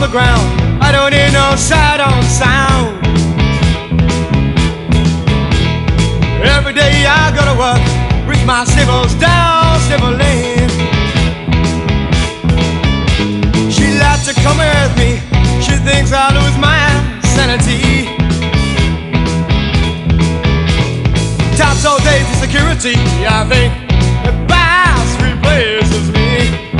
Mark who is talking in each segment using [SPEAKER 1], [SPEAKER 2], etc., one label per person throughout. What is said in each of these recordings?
[SPEAKER 1] the ground. I don't need no sight on sound. Every day I go to work with my sniffles down, sniffling. She likes to come with me. She thinks I lose my sanity. Tops all day for security. I think the boss replaces me.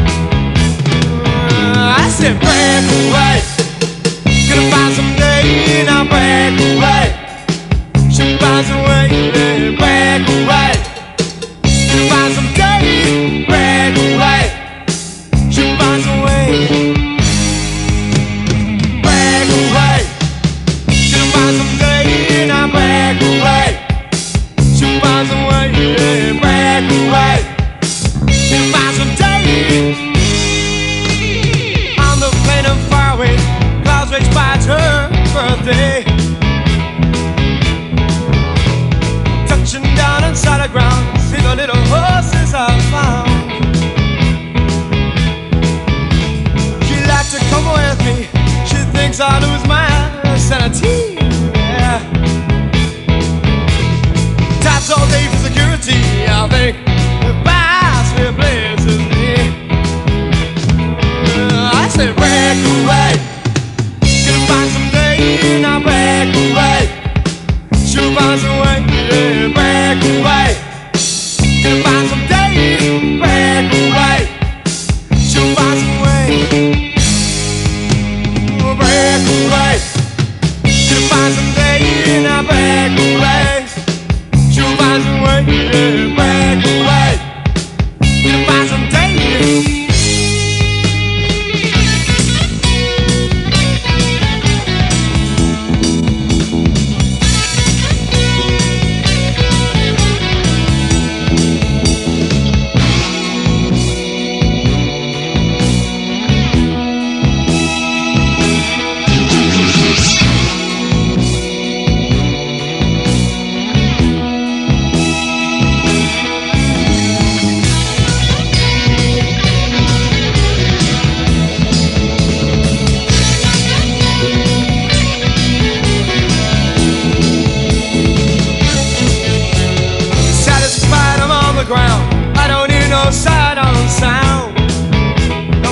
[SPEAKER 1] I said break away. Gonna find some day and I'll break away. She finds a way, yeah, break away. Gonna find some day, break away. She finds a way. Break away. Gonna find some day and I'll break away. She finds a way, yeah, break away. Gonna find some day. On the plane and far away, clouds reach by her birthday. Touching down inside the ground, see the little horses I found. She likes to come with me. She thinks I lose my sanity. Yeah. Tops all day for security. I think the boss replaces me. I said break away. Gonna find some day and I'll break away. She'll find some way, yeah, break away. Gonna find some day, break away. She'll find some way, break away. Gonna find some day and I'll break away. She'll find some way, yeah, break away. Gonna find some day. Ground. I don't need no sight on sound. No.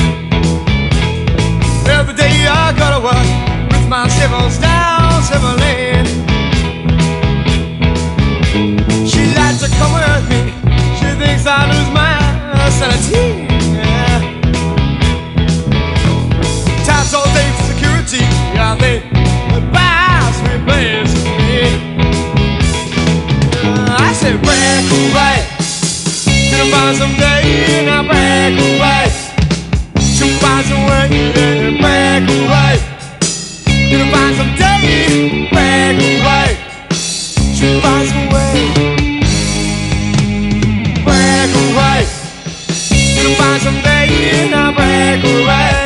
[SPEAKER 1] Every day I go to work with my sniffles down, sniffling. She likes to come with me. She thinks I lose my sanity. Yeah. Tops all day for security. I think the boss replaces me. I said break away. Gonna find some day and I'll break away. She'll find some way, yeah, break away. Gonna find some day, break away. She'll find some way, break away. Gonna find some day and I'll break away.